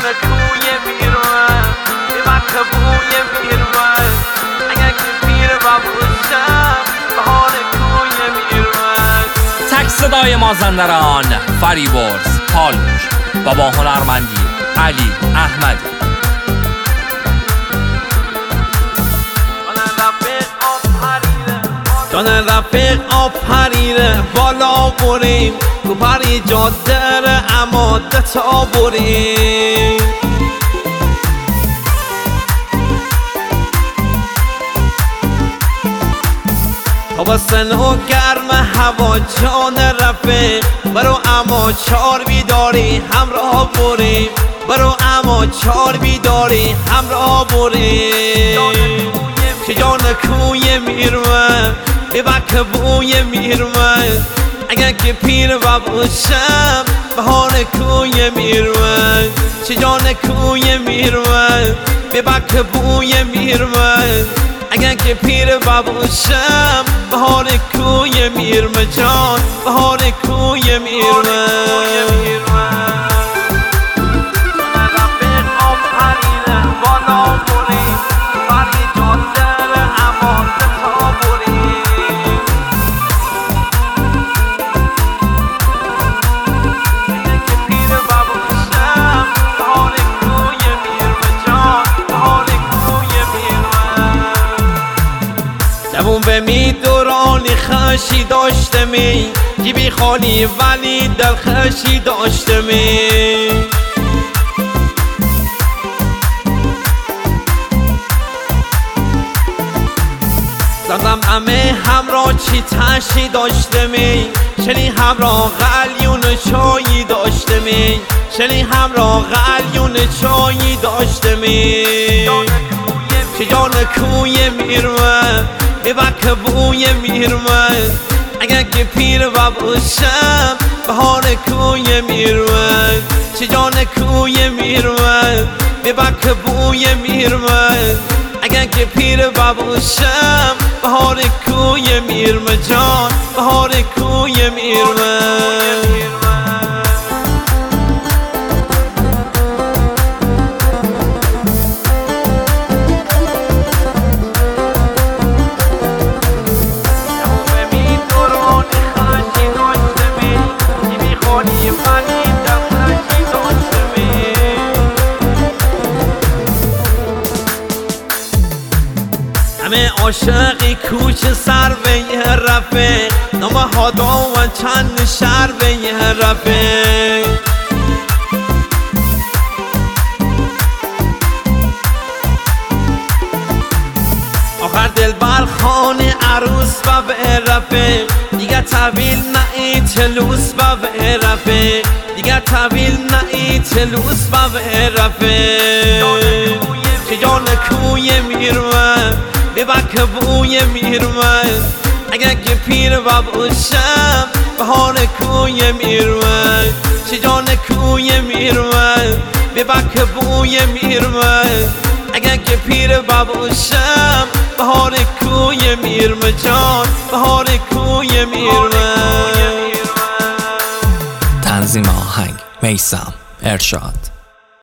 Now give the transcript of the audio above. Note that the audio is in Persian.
کوی میرون به وقت بوی میرون اگر که پیر بابوشم بهار کوی میرون. تک صدای مازندران فریبرز پالوش و با هنرمندی علی احمدی. جان رفیق آفریره بالا بریم تو پری جاده ره اما دتا بریم تابستون و گرم هوا جان رفیق برو اما چار بیداری همراه بریم برو اما چار بیداری همراه بریم که جان کوی میرون به بک بوی میرون اگر که پیر بابوشم بهار کوی میرون چه جان کوی میرون به بک بوی میرون اگر که پیر بابوشم بهار کوی میرون جان بهار کوی میرون. جوون به می دورانی خشی داشته می جیبی خالی ولی دل خشی داشته می زدم امه همراه چی تشی داشته می شلی همراه غلیون چایی داشته می شلی همراه غلیون چایی داشته می که جان کوی میرون به بک بوی میرون اگر که پیر بابوشم بهار کوی میرون چه جان کوی میرون به بک بوی میرون اگر که پیر بابوشم بهار کوی میرون جان بهار کوی میرون. همه عاشقی کوچه سر به یه رفیق نام هادا و چند شهر به یه رفیق آخر دل بر خانه عروس و به رفیق دیگه طویل نئی تلوس و به رفیق دیگه طویل نئی تلوس و به رفیق که جان کوی میرون به بک بوی میرون اگر که پیر بابوشم بهار کوی میرون چه جان کوی میرون به بک بوی میرون اگر که پیر بابوشم بهار کوی میرون جان بهار کوی میرون. تنظیم آهنگ میثم ارشاد.